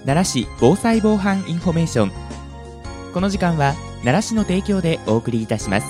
奈良市防災防犯インフォメーション。この時間は奈良市の提供でお送りいたします。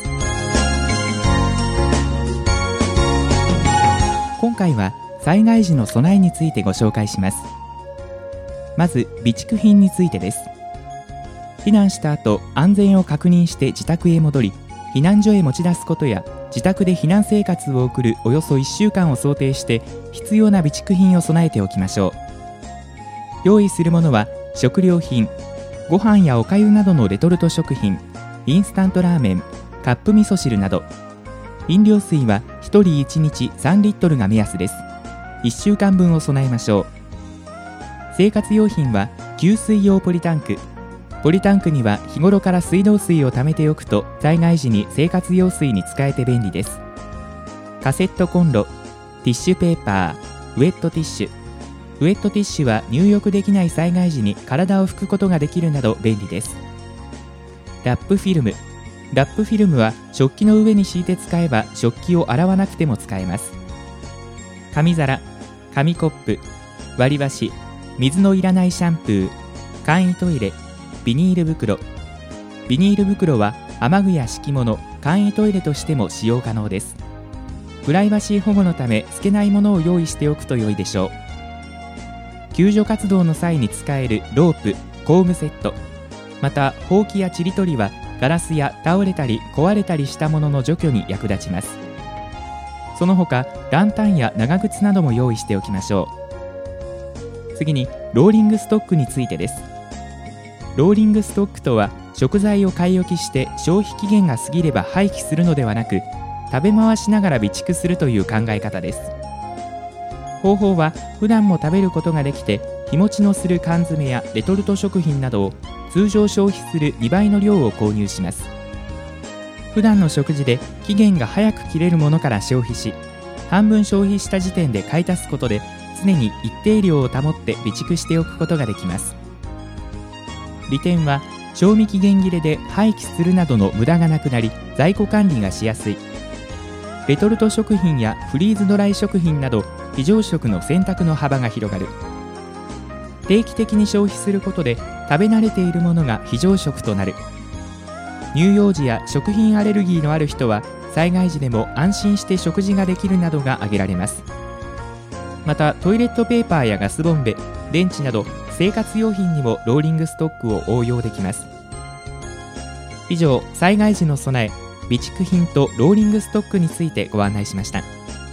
今回は災害時の備えについてご紹介します。まず備蓄品についてです。避難した後、安全を確認して自宅へ戻り、避難所へ持ち出すことや自宅で避難生活を送るおよそ1週間を想定して必要な備蓄品を備えておきましょう。用意するものは食料品、ご飯やおかゆなどのレトルト食品、インスタントラーメン、カップ味噌汁など。飲料水は1人1日3リットルが目安です。1週間分を備えましょう。生活用品は給水用ポリタンク。ポリタンクには日頃から水道水を溜めておくと災害時に生活用水に使えて便利です。カセットコンロ、ティッシュペーパー、ウェットティッシュ。ウェットティッシュは入浴できない災害時に体を拭くことができるなど便利です。ラップフィルム。ラップフィルムは食器の上に敷いて使えば食器を洗わなくても使えます。紙皿、紙コップ、割り箸、水のいらないシャンプー、簡易トイレ、ビニール袋。ビニール袋は雨具や敷物、簡易トイレとしても使用可能です。プライバシー保護のため透けないものを用意しておくと良いでしょう。救助活動の際に使えるロープ、工具セット。またほうきやちりとりはガラスや倒れたり壊れたりしたものの除去に役立ちます。その他ランタンや長靴なども用意しておきましょう。次にローリングストックについてです。ローリングストックとは食材を買い置きして消費期限が過ぎれば廃棄するのではなく、食べ回しながら備蓄するという考え方です。方法は普段も食べることができて、日持ちのする缶詰やレトルト食品などを通常消費する2倍の量を購入します。普段の食事で期限が早く切れるものから消費し、半分消費した時点で買い足すことで常に一定量を保って備蓄しておくことができます。利点は賞味期限切れで廃棄するなどの無駄がなくなり、在庫管理がしやすい。レトルト食品やフリーズドライ食品など非常食の選択の幅が広がる。定期的に消費することで食べ慣れているものが非常食となる。乳幼児や食品アレルギーのある人は災害時でも安心して食事ができるなどが挙げられます。またトイレットペーパーやガスボンベ、電池など生活用品にもローリングストックを応用できます。以上、災害時の備え、備蓄品とローリングストックについてご案内しました。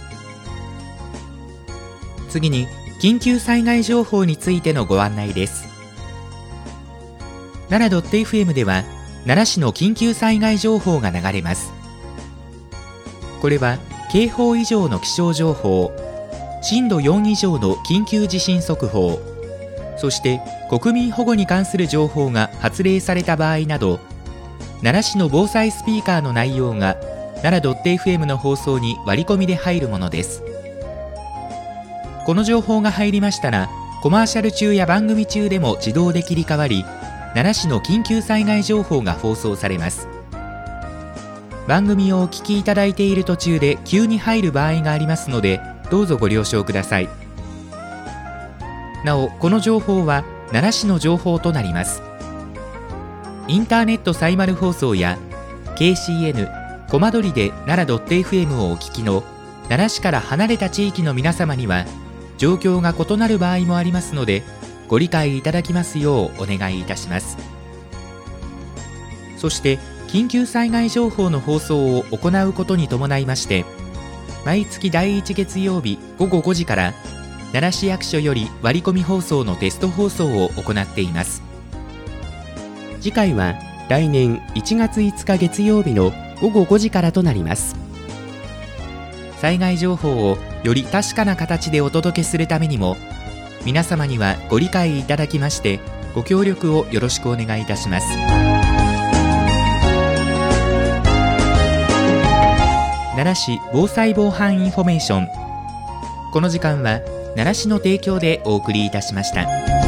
次に緊急災害情報についてのご案内です。奈良 .fm では奈良市の緊急災害情報が流れます。これは警報以上の気象情報、震度4以上の緊急地震速報、そして国民保護に関する情報が発令された場合など、奈良市の防災スピーカーの内容が奈良 .fm の放送に割り込みで入るものです。この情報が入りましたら、コマーシャル中や番組中でも自動で切り替わり、奈良市の緊急災害情報が放送されます。番組をお聞きいただいている途中で急に入る場合がありますので、どうぞご了承ください。なお、この情報は奈良市の情報となります。インターネットサイマル放送や KCN、コマドリで奈良 .fm をお聞きの奈良市から離れた地域の皆様には、状況が異なる場合もありますので、ご理解いただきますようお願いいたします。そして緊急災害情報の放送を行うことに伴いまして、毎月第1月曜日午後5時から奈良市役所より割り込み放送のテスト放送を行っています。次回は来年1月5日月曜日の午後5時からとなります。災害情報をより確かな形でお届けするためにも、皆様にはご理解いただきましてご協力をよろしくお願いいたします。奈良市防災防犯インフォメーション。この時間は奈良市の提供でお送りいたしました。